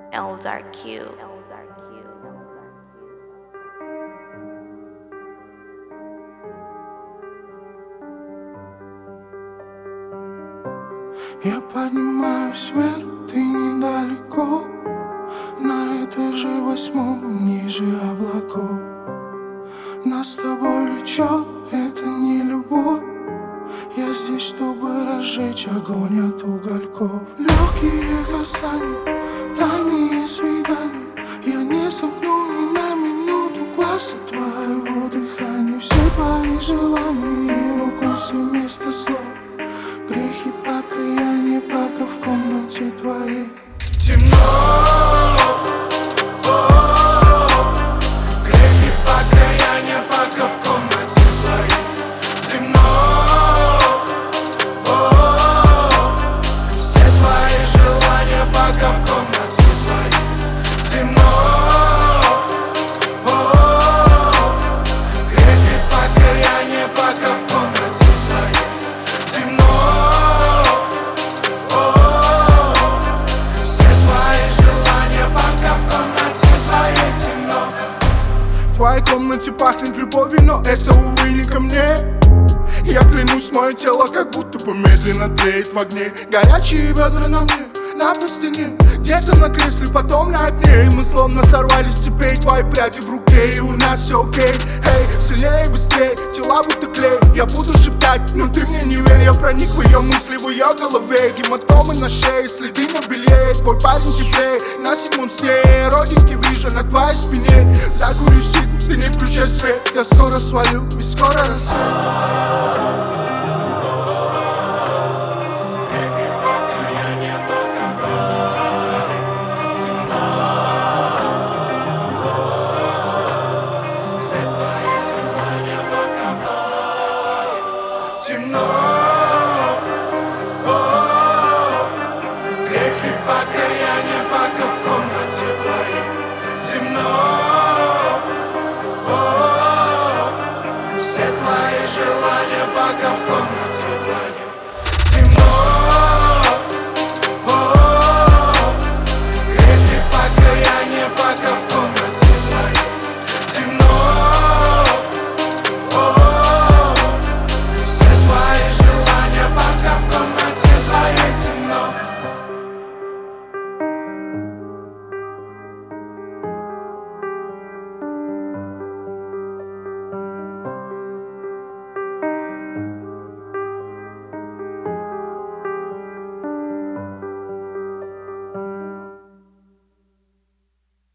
Eldar Q. Я поднимаюсь вверх, ты недалеко, на этаже 8, ниже облаков. Нас с тобой влечет, это не любовь. Я здесь, чтобы разжечь огонь от угольков. Легкие касания, тайные свидания. Я не сомкну ни на минуту глаз от твоего дыхания. Все твои желания и укусы вместо слов. Грехи, покаяние, пока в комнате твоей темно. Грехи, покаяние, пока в комнате твоей темно. Все твои желания, пока в комнате твоей темно. Грехи, покаяние, пока в комнате твоей темно. В твоей комнате пахнет любовью, но это, увы, не ко мне. Я клянусь, мое тело как будто бы медленно тлеет в огне. Горячие бедра на мне, на простыне, где-то на кресле, потом на окне. И мы словно сорвались с цепей, твои пряди в руке, и у нас все окей. Эй, сильнее и быстрее, тела будто клей. Я буду шептать, но ты мне не верь. Я проник в ее мысли, в ее голове. Гематомы на шее, следы на белье. Твой парень теплее, на секунд сне. Родинки вижу на твоей спине. Закурю сику, ты не включай свет. Я скоро свалю, и скоро рассвет. Темно, грехи, покаяние, пока в комнате твоей темно. Все твои желания, пока в комнате